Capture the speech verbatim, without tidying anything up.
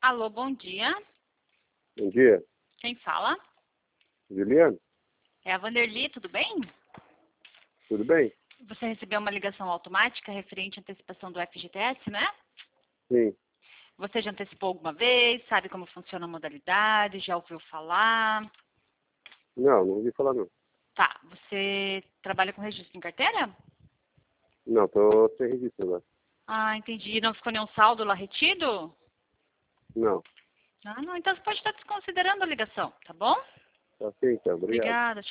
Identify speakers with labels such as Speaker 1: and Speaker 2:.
Speaker 1: Alô, bom dia.
Speaker 2: Bom dia.
Speaker 1: Quem fala?
Speaker 2: Juliano,
Speaker 1: É a Vanderly, tudo bem?
Speaker 2: tudo bem?
Speaker 1: Você recebeu uma ligação automática referente à antecipação do F G T S, né?
Speaker 2: Sim.
Speaker 1: Você já antecipou alguma vez? Sabe como funciona a modalidade? Já ouviu falar?
Speaker 2: Não, não ouvi falar não.
Speaker 1: Tá. Você trabalha com registro em carteira?
Speaker 2: Não, tô sem registro agora.
Speaker 1: Ah, entendi. Não ficou nenhum saldo lá retido?
Speaker 2: Não.
Speaker 1: Ah, não. Então você pode estar desconsiderando a ligação, tá bom?
Speaker 2: Tá ok então, obrigado.
Speaker 1: Obrigada.